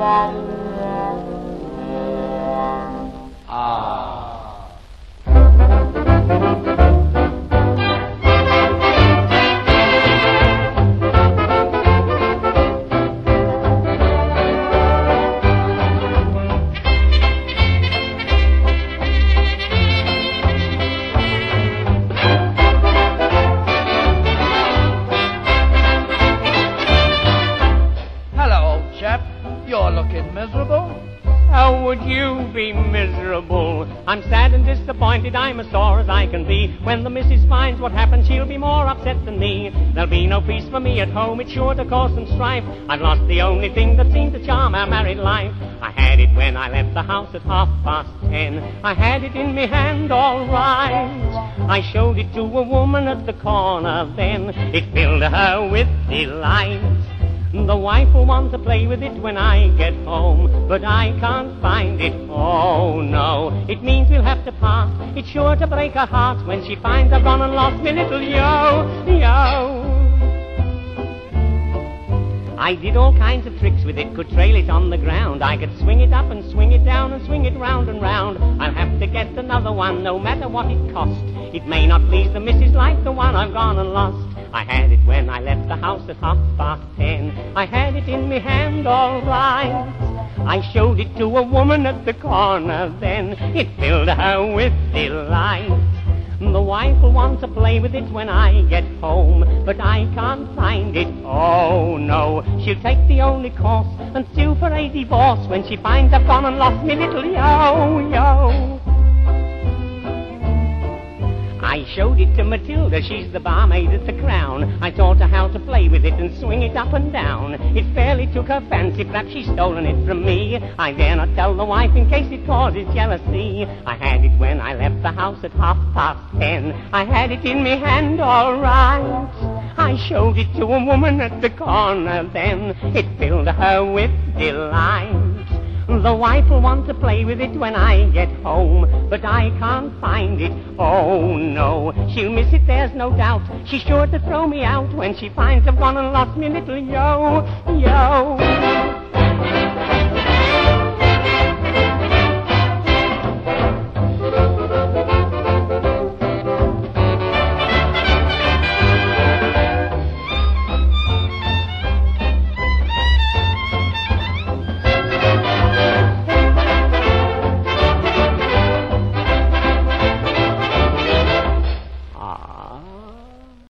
You're looking miserable. How would you be miserable? I'm sad and disappointed, I'm as sore as I can be. When the missus finds what happened, she'll be more upset than me. There'll be no peace for me at home, it's sure to cause some strife. I've lost the only thing that seemed to charm our married life. I had it when I left the house at 10:30. I had it in me hand all right. I showed it to a woman at the corner then. It filled her with delight. The wife will want to play with it when I get home, but I can't find it, oh no. It means we'll have to part, it's sure to break her heart when she finds I've gone and lost me little yo-yo. I did all kinds of tricks with it, could trail it on the ground. I could swing it up and swing it down and swing it round and round. I'll have to get another one, no matter what it costs. It may not please the missus like the one I've gone and lost. I had it when I left the house at 10:30. I had it in me hand all right. I showed it to a woman at the corner then. It filled her with delight. The wife will want to play with it when I get home, but I can't find it, oh no. She'll take the only course and sue for a divorce when she finds I've gone and lost me little yo-yo. I showed it to Matilda, she's the barmaid at the Crown. I taught her how to play with it and swing it up and down. It fairly took her fancy, perhaps she's stolen it from me. I dare not tell the wife in case it causes jealousy. I had it when I left the house at 10:30. I had it in me hand all right. I showed it to a woman at the corner then. It filled her with delight. The wife will want to play with it when I get home, but I can't find it, oh no. She'll miss it, there's no doubt. She's sure to throw me out when she finds I've gone and lost me little yo-yo.